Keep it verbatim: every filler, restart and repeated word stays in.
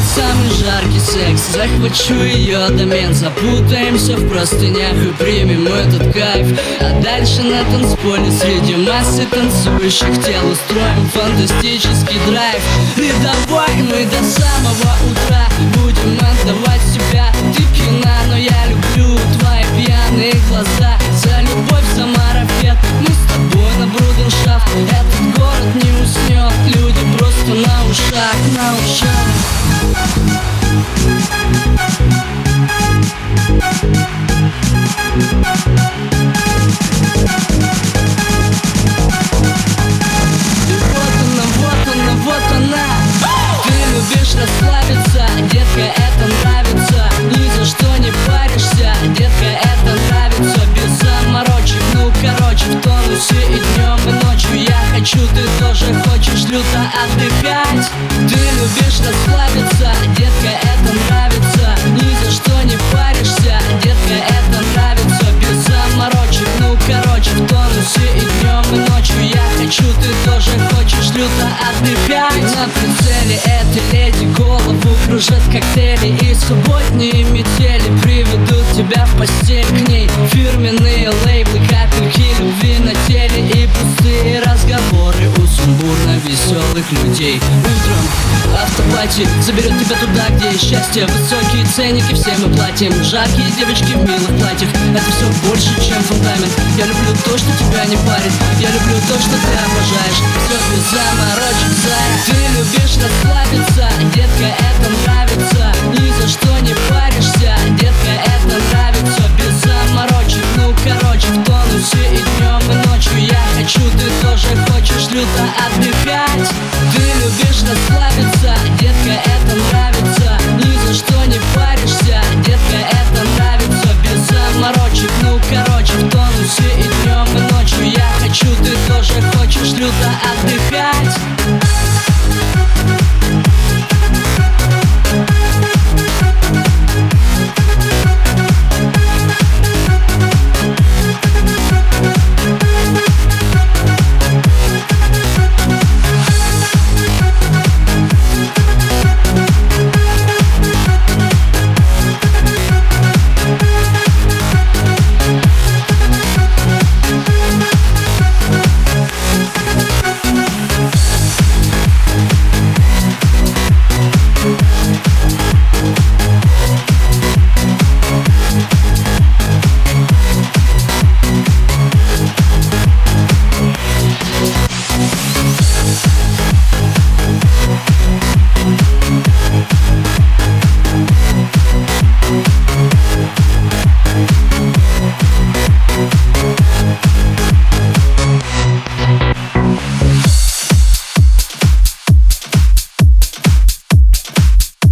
самый жаркий секс. Захвачу ее домен, запутаемся в простынях и примем этот кайф. А дальше на танцполе среди массы танцующих тел устроим фантастический драйв. Рядовой мы до самого утра будем отдавать себя. Ты пьяна, но я люблю твои пьяные глаза. За любовь, за марафет, мы с тобой на брудершафт. Этот город не уснет, люди просто на ушах, на ушах. И вот она, вот она, вот она. Ты любишь расслабиться, детка, это нравится. Ни за что не паришься, детка, это нравится. Без заморочек, ну короче, в тонусе и днем, и ночью. Я хочу, ты тоже хочешь люто отдыхать. Ты любишь расслабиться, детка, это нравится. Ни за что не паришься, детка, это нравится. Без заморочек, ну короче, в тонусе и днем, и ночью. Я хочу, ты тоже хочешь люто отдыхать. На прицеле этой леди голову кружат коктейли. И субботние метели приведут тебя в постель к ней. Фирменные лейблы, капельки любви на теле. И пустые разговоры у сумбурно веселых людей. Утром автопати заберет тебя туда, где есть счастье. Высокие ценники, все мы платим. Жаркие девочки в милых платьях. Это все больше, чем фундамент. Я люблю то, что тебя не парит. Я люблю то, что ты обожаешь. Все без заморочек, зая. Ты любишь расслабиться, детка, это нравится. Ни за что не паришься, детка, это нравится. Без заморочек, ну короче, в тонусе и днем, и ночью. Я хочу, ты тоже хочешь люто отдыхать. Ты любишь расслабиться.